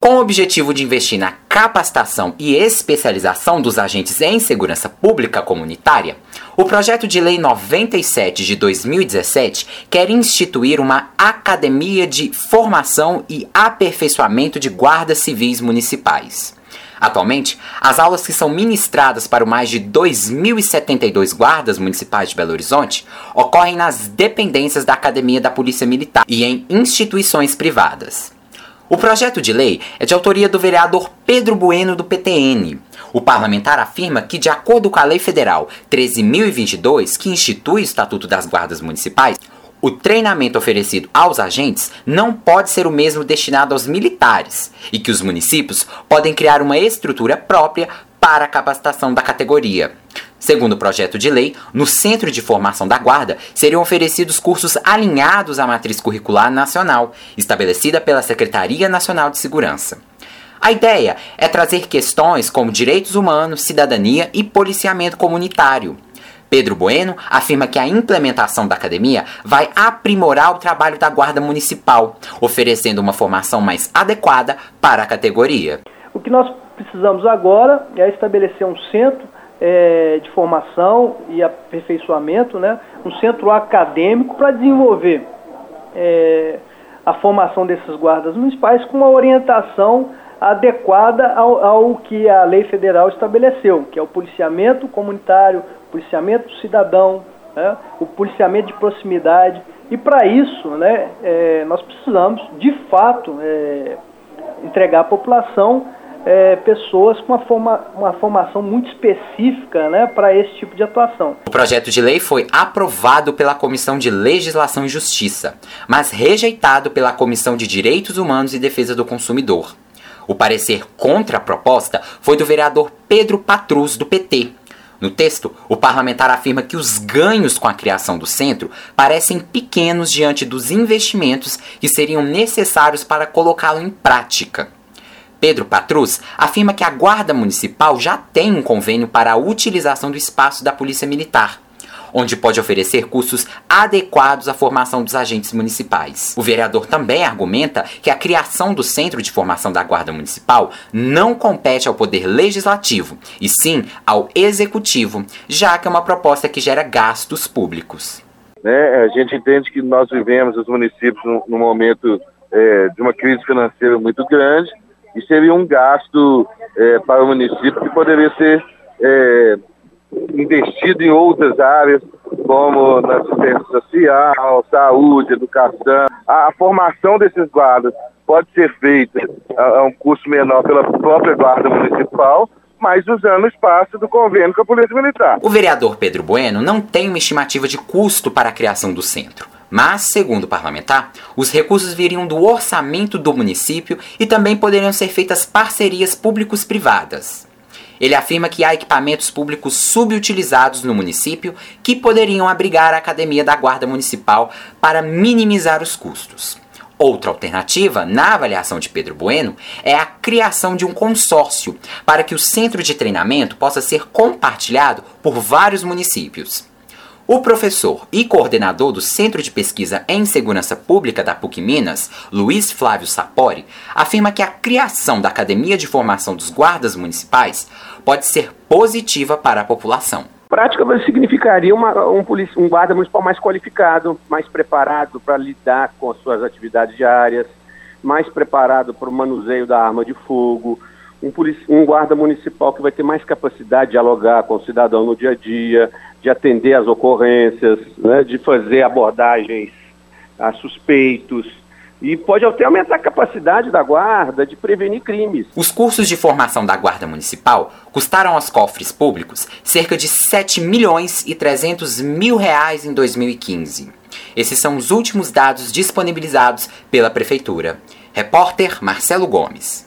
Com o objetivo de investir na capacitação e especialização dos agentes em segurança pública comunitária, o projeto de lei 97 de 2017 quer instituir uma academia de formação e aperfeiçoamento de guardas civis municipais. Atualmente, as aulas que são ministradas para os mais de 2.072 guardas municipais de Belo Horizonte ocorrem nas dependências da Academia da Polícia Militar e em instituições privadas. O projeto de lei é de autoria do vereador Pedro Bueno, do PTN. O parlamentar afirma que, de acordo com a Lei Federal 13.022, que institui o Estatuto das Guardas Municipais, o treinamento oferecido aos agentes não pode ser o mesmo destinado aos militares e que os municípios podem criar uma estrutura própria para a capacitação da categoria. Segundo o projeto de lei, no Centro de Formação da Guarda seriam oferecidos cursos alinhados à matriz curricular nacional, estabelecida pela Secretaria Nacional de Segurança. A ideia é trazer questões como direitos humanos, cidadania e policiamento comunitário. Pedro Bueno afirma que a implementação da academia vai aprimorar o trabalho da Guarda Municipal, oferecendo uma formação mais adequada para a categoria. O que nós precisamos agora é estabelecer um centro de formação e aperfeiçoamento, um centro acadêmico para desenvolver a formação desses guardas municipais com uma orientação adequada ao que a lei federal estabeleceu, que é o policiamento comunitário, policiamento cidadão, o policiamento de proximidade. E para isso, nós precisamos, de fato, entregar à população pessoas com uma formação muito específica para esse tipo de atuação. O projeto de lei foi aprovado pela Comissão de Legislação e Justiça, mas rejeitado pela Comissão de Direitos Humanos e Defesa do Consumidor. O parecer contra a proposta foi do vereador Pedro Patrus, do PT. No texto, o parlamentar afirma que os ganhos com a criação do centro parecem pequenos diante dos investimentos que seriam necessários para colocá-lo em prática. Pedro Patrus afirma que a Guarda Municipal já tem um convênio para a utilização do espaço da Polícia Militar, onde pode oferecer cursos adequados à formação dos agentes municipais. O vereador também argumenta que a criação do Centro de Formação da Guarda Municipal não compete ao Poder Legislativo, e sim ao Executivo, já que é uma proposta que gera gastos públicos. A gente entende que nós vivemos, os municípios, num momento de uma crise financeira muito grande, e seria um gasto para o município que poderia ser investido em outras áreas, como na assistência social, saúde, educação. A formação desses guardas pode ser feita a um custo menor pela própria Guarda Municipal, mas usando o espaço do convênio com a Polícia Militar. O vereador Pedro Bueno não tem uma estimativa de custo para a criação do centro, mas, segundo o parlamentar, os recursos viriam do orçamento do município e também poderiam ser feitas parcerias públicos-privadas. Ele afirma que há equipamentos públicos subutilizados no município que poderiam abrigar a Academia da Guarda Municipal para minimizar os custos. Outra alternativa, na avaliação de Pedro Bueno, é a criação de um consórcio para que o centro de treinamento possa ser compartilhado por vários municípios. O professor e coordenador do Centro de Pesquisa em Segurança Pública da PUC Minas, Luiz Flávio Sapori, afirma que a criação da Academia de Formação dos Guardas Municipais pode ser positiva para a população. Na prática, significaria um guarda municipal mais qualificado, mais preparado para lidar com as suas atividades diárias, mais preparado para o manuseio da arma de fogo, um guarda municipal que vai ter mais capacidade de dialogar com o cidadão no dia a dia, de atender às ocorrências, de fazer abordagens a suspeitos, e pode até aumentar a capacidade da guarda de prevenir crimes. Os cursos de formação da Guarda Municipal custaram aos cofres públicos cerca de R$ 7.300.000 em 2015. Esses são os últimos dados disponibilizados pela Prefeitura. Repórter Marcelo Gomes.